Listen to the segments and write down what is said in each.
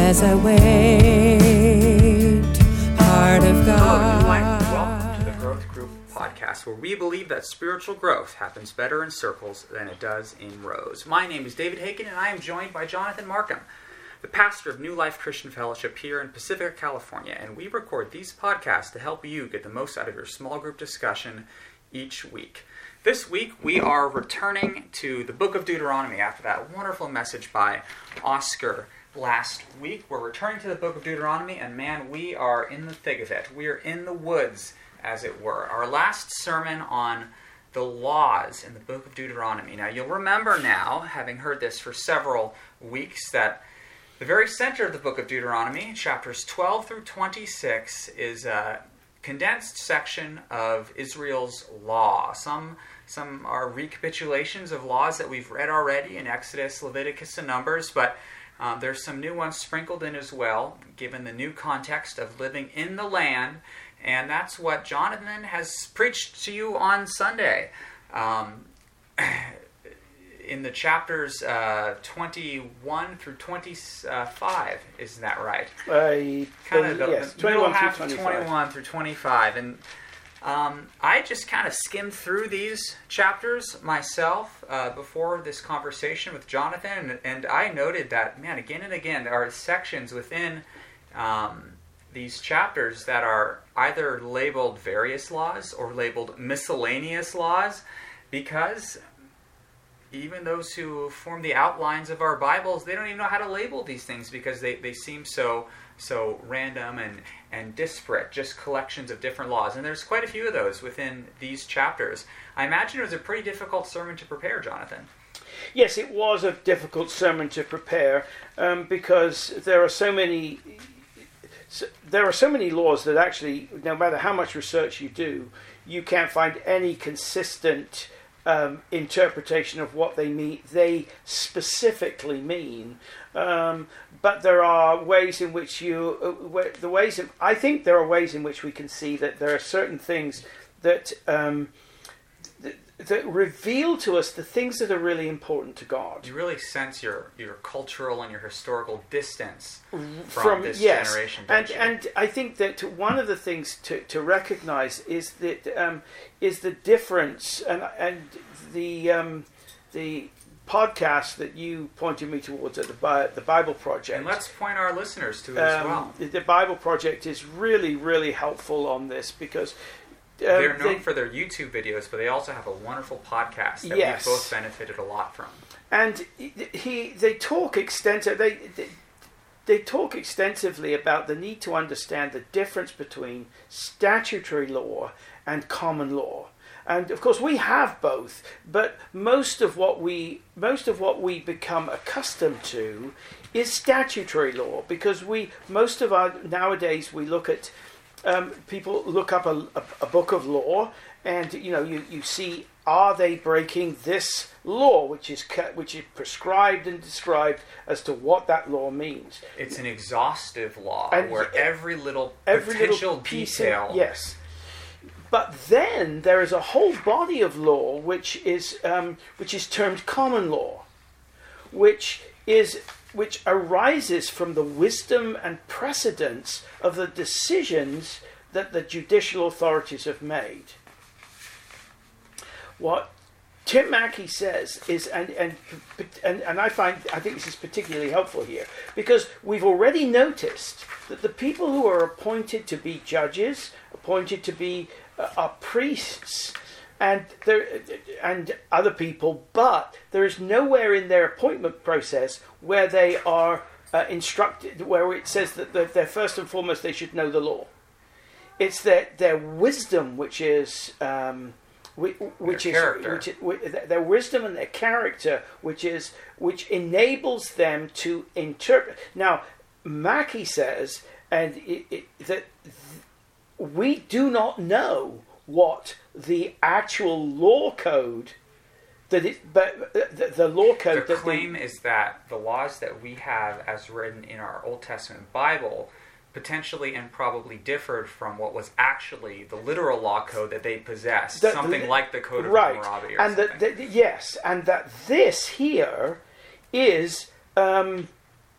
as I wait, heart of God. Hello, and welcome to the Growth Group podcast, where we believe that spiritual growth happens better in circles than it does in rows. My name is David Hagen, and I am joined by Jonathan Markham, the pastor of New Life Christian Fellowship here in Pacifica, California, and we record these podcasts to help you get the most out of your small group discussion each week. This week, we are returning to the book of Deuteronomy after that wonderful message by Oscar last week. We're returning to the book of Deuteronomy, and man, we are in the thick of it. We are in the woods, as it were. Our last sermon on the laws in the book of Deuteronomy. Now, you'll remember now, having heard this for several weeks, that the very center of the book of Deuteronomy, chapters 12 through 26, is a condensed section of Israel's law. Some are recapitulations of laws that we've read already in Exodus, Leviticus, and Numbers, but there's some new ones sprinkled in as well, given the new context of living in the land, and that's what Jonathan has preached to you on Sunday. In the chapters 21 through 25, isn't that right? Yes, the middle half through 21 through 25. And I just kind of skimmed through these chapters myself before this conversation with Jonathan, and I noted that, man, again and again, there are sections within these chapters that are either labeled various laws or labeled miscellaneous laws, because even those who form the outlines of our Bibles, they don't even know how to label these things because they seem so random and disparate, just collections of different laws. And there's quite a few of those within these chapters. I imagine it was a pretty difficult sermon to prepare, Jonathan. Yes, it was a difficult sermon to prepare because there are so many laws that actually, no matter how much research you do, you can't find any consistent interpretation of what they mean. They specifically mean, but there are ways in which I think there are ways in which we can see that there are certain things that that reveal to us the things that are really important to God. You really sense your cultural and your historical distance from this yes. generation, and I think that one of the things to recognize is that is the difference, and the podcast that you pointed me towards at the Bible Project. And let's point our listeners to it as well. The Bible Project is really, really helpful on this because they're known for their YouTube videos, but they also have a wonderful podcast that yes. we've both benefited a lot from. And they talk they talk extensively about the need to understand the difference between statutory law and common law. And of course we have both, but most of what we become accustomed to is statutory law, because nowadays we look at people look up a book of law, and you see, are they breaking this law, which is prescribed and described as to what that law means. It's an exhaustive law, and where every little potential detail. Yes. But then there is a whole body of law which is termed common law, which arises from the wisdom and precedence of the decisions that the judicial authorities have made. What Tim Mackie says is, and I think this is particularly helpful here, because we've already noticed that the people who are appointed to be judges, appointed to be are priests, and other people, but there is nowhere in their appointment process where they are instructed, where it says that they're first and foremost they should know the law. It's their wisdom, which is their wisdom and their character, which enables them to interpret. Now, Mackie says, that we do not know what the actual law code the law code. The claim is that the laws that we have as written in our Old Testament Bible potentially and probably differed from what was actually the literal law code that they possessed, something like the Code of Hammurabi or something. Yes, and that this here is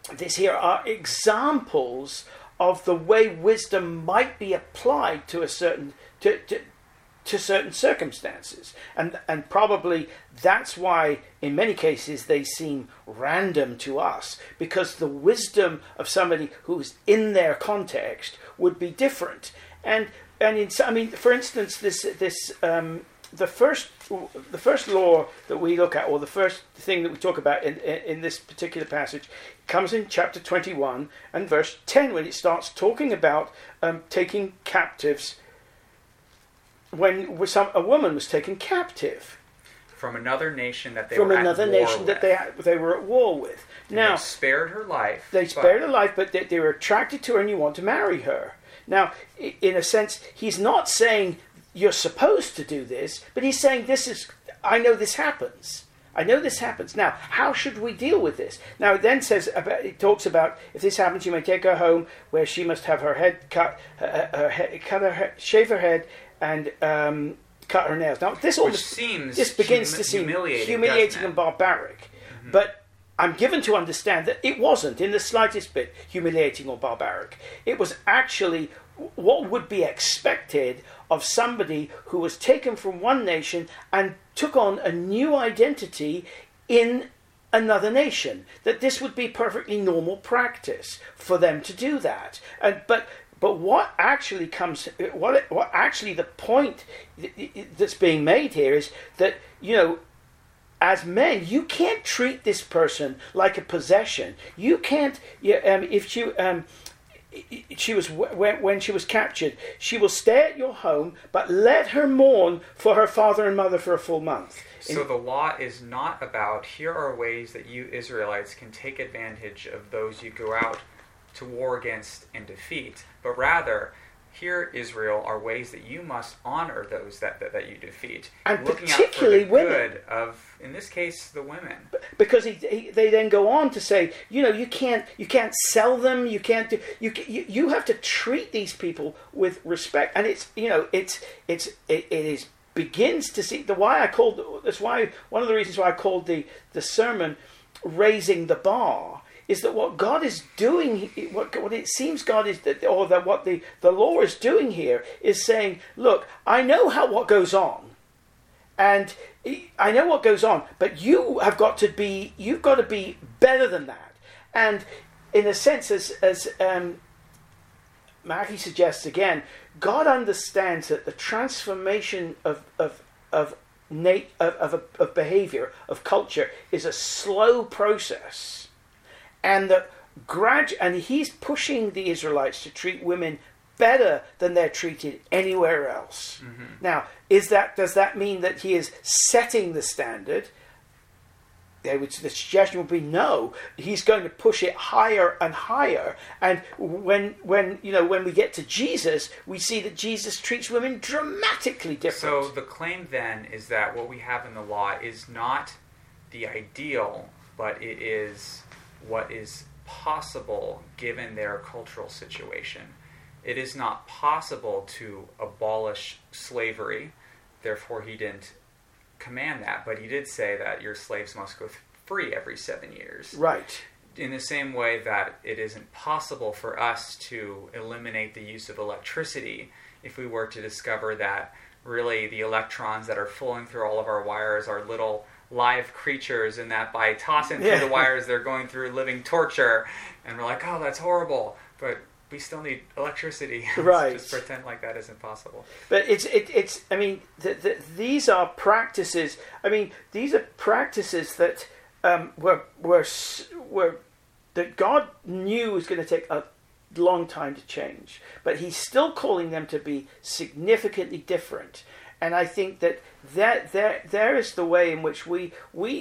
this here are examples of the way wisdom might be applied to a certain to certain circumstances, and probably that's why in many cases they seem random to us, because the wisdom of somebody who's in their context would be different. And for instance, the first law that we look at, or the first thing that we talk about in this particular passage, comes in chapter 21 and verse 10, when it starts talking about taking captives. When a woman was taken captive from another nation that they were at war with. They were at war with. Now, they spared her life. They spared her life, but they were attracted to her and you want to marry her. Now, in a sense, he's not saying you're supposed to do this, but he's saying I know this happens. I know this happens. Now, how should we deal with this? Now, it then it talks about, if this happens, you may take her home, where she must have her head cut, shave her head, and cut her nails. Now, this begins to seem humiliating and barbaric. Mm-hmm. But I'm given to understand that it wasn't in the slightest bit humiliating or barbaric. It was actually what would be expected of somebody who was taken from one nation and took on a new identity in another nation. That this would be perfectly normal practice for them to do that. But what actually the point that's being made here is that, as men, you can't treat this person like a possession. You can't. If when she was captured, she will stay at your home, but let her mourn for her father and mother for a full month. So the law is not about, here are ways that you Israelites can take advantage of those you go out to war against and defeat, but rather, here, Israel, are ways that you must honor those that you defeat, and looking particularly out for the good of, in this case, the women. Because they then go on to say, you can't sell them, you have to treat these people with respect, and it begins to see that's why one of the reasons why I called the sermon "Raising the Bar." Is that what God is doing? What it seems God is, what the law is doing here is saying, look, I know what goes on, and I know what goes on, but you've got to be better than that. And in a sense, as Mackie suggests again, God understands that the transformation of behavior, of culture, is a slow process. And he's pushing the Israelites to treat women better than they're treated anywhere else. Mm-hmm. Now, does that mean that he is setting the standard? The suggestion would be no. He's going to push it higher and higher. And when we get to Jesus, we see that Jesus treats women dramatically different. So the claim then is that what we have in the law is not the ideal, but it is what is possible given their cultural situation. It is not possible to abolish slavery, therefore he didn't command that, but he did say that your slaves must go free every 7 years. Right. In the same way that it isn't possible for us to eliminate the use of electricity if we were to discover that really the electrons that are flowing through all of our wires are little live creatures, and that by tossing through the wires they're going through living torture, and we're like, oh, that's horrible, but we still need electricity. Right. Just pretend like that isn't possible. But these are practices. These are practices that were that God knew was going to take a long time to change, but he's still calling them to be significantly different. And I think that there is the way in which we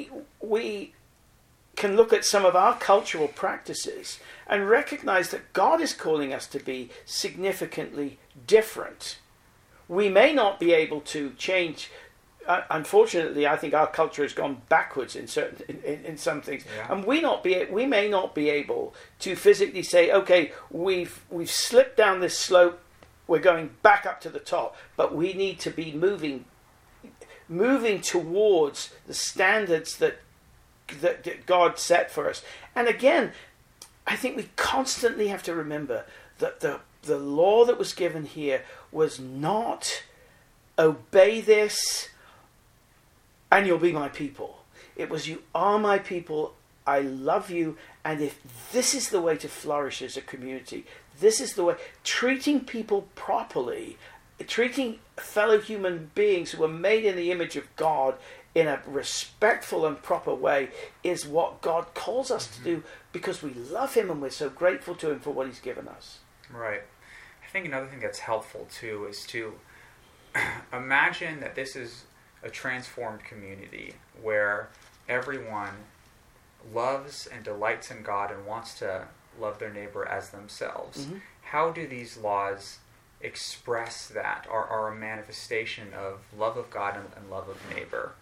can look at some of our cultural practices and recognize that God is calling us to be significantly different. We may not be able to change. Unfortunately, I think our culture has gone backwards in some things, and we may not be able to physically say, okay, we've slipped down this slope. We're going back up to the top, but we need to be moving towards the standards that God set for us. And again, I think we constantly have to remember that the law that was given here was not obey this and you'll be my people. It was, you are my people, I love you, and if this is the way to flourish as a community, this is the way, treating people properly, treating fellow human beings who are made in the image of God in a respectful and proper way is what God calls us to do, because we love him and we're so grateful to him for what he's given us. Right. I think another thing that's helpful too is to imagine that this is a transformed community where everyone loves and delights in God and wants to love their neighbor as themselves. Mm-hmm. How do these laws express that, or are a manifestation of love of God and love of neighbor?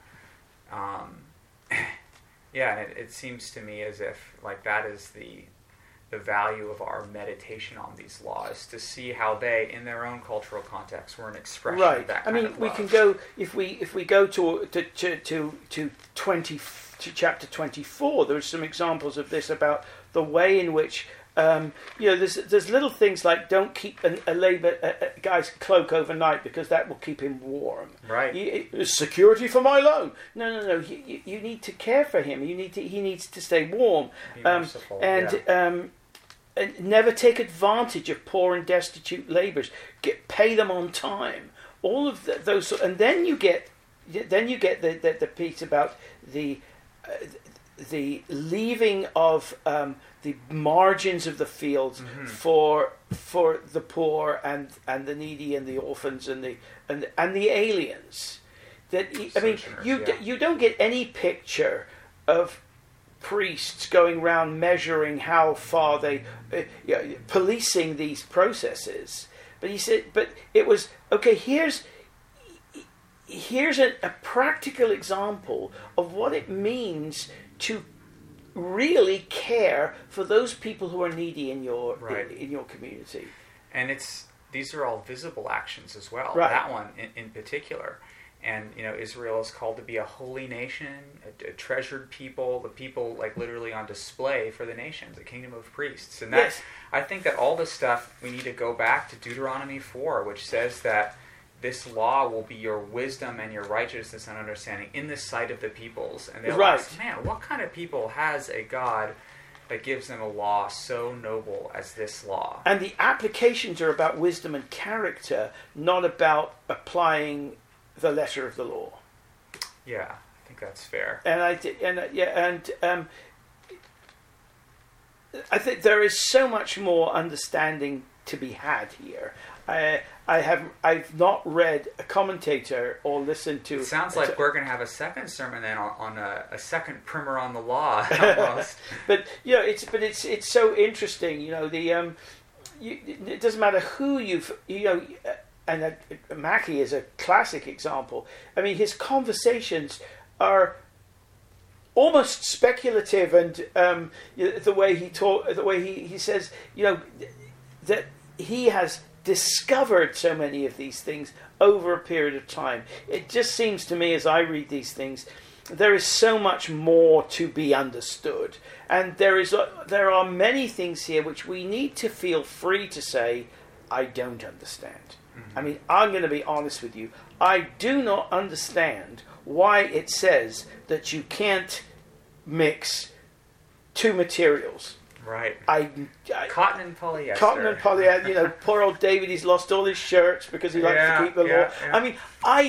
Yeah, and it seems to me as if like that is the value of our meditation on these laws, to see how they, in their own cultural context, were an expression of that kind of love. We can go, if we go to chapter 24. There's some examples of this about the way in which there's little things like don't keep a guy's cloak overnight because that will keep him warm. Right. Security for my loan. No. You need to care for him. He needs to stay warm. Be merciful, And never take advantage of poor and destitute labourers. Pay them on time. All of those, and then you get the piece about the leaving of the margins of the fields for the poor and the needy and the orphans and the aliens. You don't get any picture of priests going around measuring how far they policing these processes. But he said, but it was okay. Here's a practical example of what it means to really care for those people who are needy in your community. And these are all visible actions as well. Right. That one in particular. And Israel is called to be a holy nation, a treasured people, the people like literally on display for the nations, a kingdom of priests. And Yes. I think that all this stuff, we need to go back to Deuteronomy 4, which says that this law will be your wisdom and your righteousness and understanding in the sight of the peoples. And they'll ask, man, what kind of people has a God that gives them a law so noble as this law? And the applications are about wisdom and character, not about applying the letter of the law. Yeah, I think that's fair. And I think there is so much more understanding to be had here. I've not read a commentator or listened to. It sounds like we're going to have a second sermon then on a second primer on the law almost. But it's so interesting. It doesn't matter who and Mackie is a classic example. I mean, his conversations are almost speculative, and the way he says, that he has discovered so many of these things over a period of time. It just seems to me, as I read these things, there is so much more to be understood, and there are many things here which we need to feel free to say, I don't understand. I mean, I'm going to be honest with you. I do not understand why it says that you can't mix two materials. Right. Cotton and polyester. Poor old David, he's lost all his shirts because he likes to keep the law. Yeah. I mean,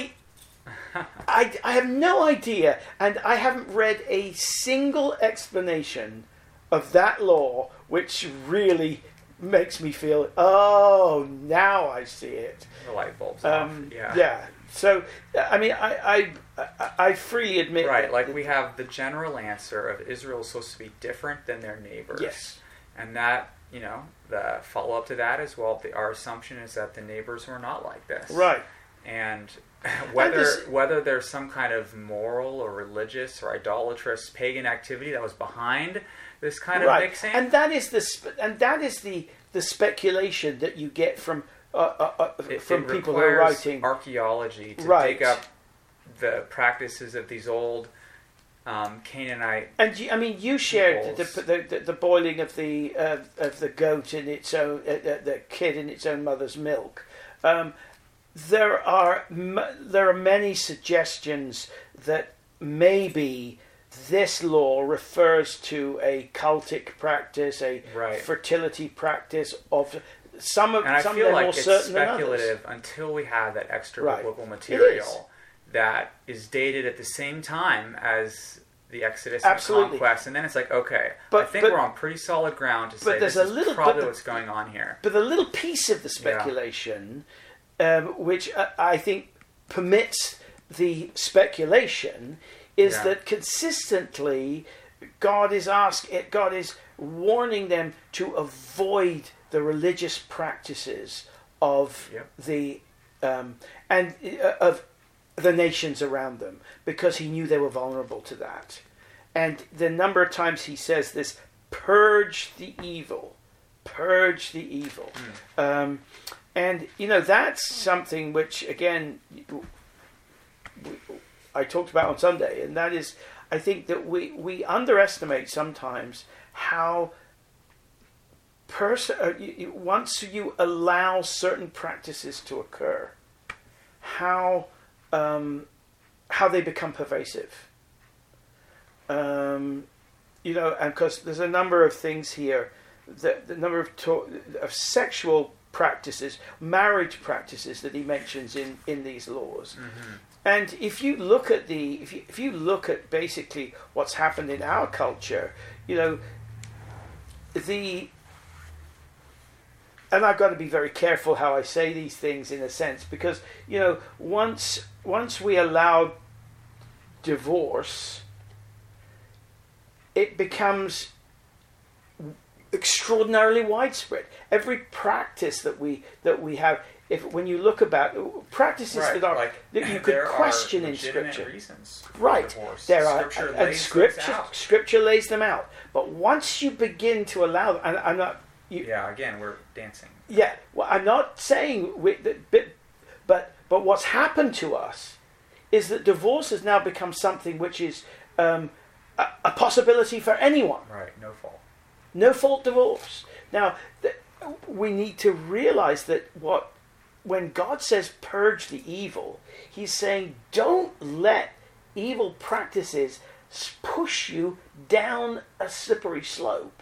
I have no idea, and I haven't read a single explanation of that law which really makes me feel, oh, now I see it. The light bulb's off. Yeah. So, I mean, I freely admit... Right, like we have the general answer of Israel is supposed to be different than their neighbors. Yes. And that, the follow-up to that is, our assumption is that the neighbors were not like this. Right. And whether there's some kind of moral or religious or idolatrous pagan activity that was behind this kind of mixing, and that is the speculation that you get from people who are writing archaeology to dig up the practices of these old Canaanite. And you shared peoples. the boiling of the goat in its own the kid in its own mother's milk. There are many suggestions that maybe this law refers to a cultic practice, a fertility practice of some of I some feel of them like more it's certain than speculative others. until we have that extra Right. biblical It material that is dated at the same time as the Exodus and Absolutely. Conquest, and then it's like, okay, But- I think but- we're on pretty solid ground to but say there's this a is little- probably but what's going on here. But the little piece of the speculation, which I think permits the speculation, is that consistently God is warning them to avoid the religious practices of the of the nations around them, because he knew they were vulnerable to that. And the number of times he says this: purge the evil. Purge the evil. And that's something which, again, I talked about on Sunday, and that is, I think that we underestimate sometimes how once you allow certain practices to occur, how they become pervasive. And because there's a number of things here, the number of sexual practices, marriage practices that he mentions in these laws. Mm-hmm. And if you look at if you look at basically what's happened in our culture, and I've got to be very careful how I say these things, in a sense, because once we allow divorce, it becomes extraordinarily widespread. Every practice that we have, when you look about practices that you could question in Scripture, reasons right? There are, and Scripture lays them out. But once you begin to allow them, and I'm not. Again, we're dancing. Yeah, well, I'm not saying but what's happened to us is that divorce has now become something which is a possibility for anyone. Right, no fault. No fault divorce. Now, we need to realize that when God says purge the evil, he's saying don't let evil practices push you down a slippery slope.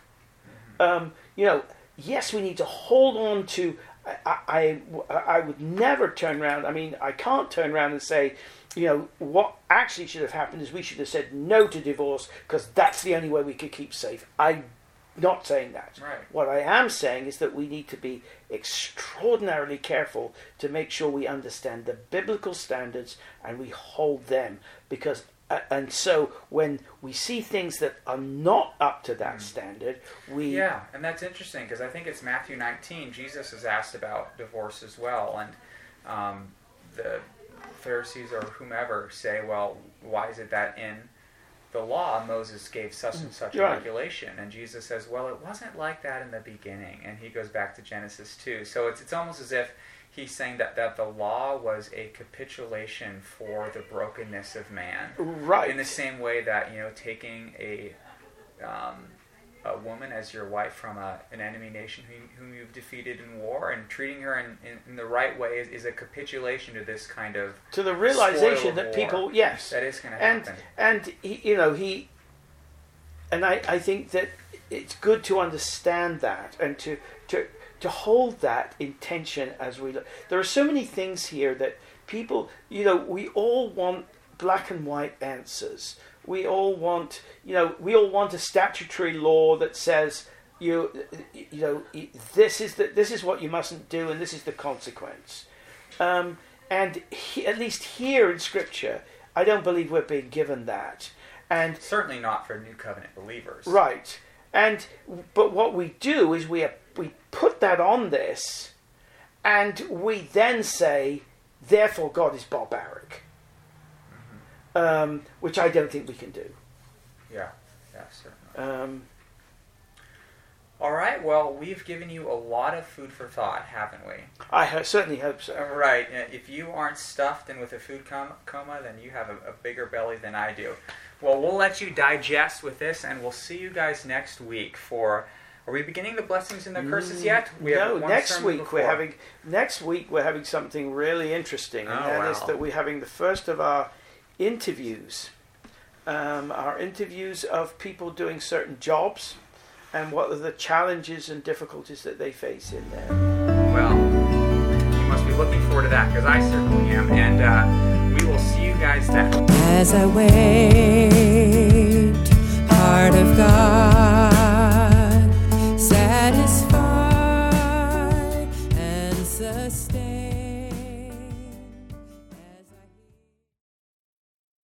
Yes, we need to hold on to. I would never turn around. I mean, I can't turn around and say, what actually should have happened is we should have said no to divorce, because that's the only way we could keep safe. I'm not saying that. Right. What I am saying is that we need to be extraordinarily careful to make sure we understand the biblical standards and we hold them, because and so when we see things that are not up to that standard, and that's interesting, because I think it's Matthew 19. Jesus is asked about divorce as well, and the Pharisees or whomever say, well, why is it that in the law Moses gave such and such a regulation? And Jesus says, well, it wasn't like that in the beginning. And he goes back to Genesis 2. So it's almost as if he's saying that the law was a capitulation for the brokenness of man. Right. In the same way that, taking a woman as your wife from an enemy nation whom you've defeated in war, and treating her in the right way is a capitulation to this kind of to the realization that people, yes, that is going to happen. And I think that it's good to understand that and to hold that intention as we look. There are so many things here that people, we all want black and white answers. We all want a statutory law that says this is what you mustn't do, and this is the consequence. And at least here in Scripture, I don't believe we're being given that. And certainly not for New Covenant believers. Right. But what we do is we put that on this, and we then say, therefore God is barbaric. Which I don't think we can do. Yeah, certainly. All right, well, we've given you a lot of food for thought, haven't we? I certainly hope so. Right. If you aren't stuffed and with a food coma, then you have a bigger belly than I do. Well, we'll let you digest with this, and we'll see you guys next week for... Are we beginning the blessings and the curses yet? No, next week we're having something really interesting, and that is that we're having the first of our interviews. Our interviews of people doing certain jobs and what are the challenges and difficulties that they face in there. Well, you must be looking forward to that, because I certainly am, and we will see you guys then. As I wait, heart of God.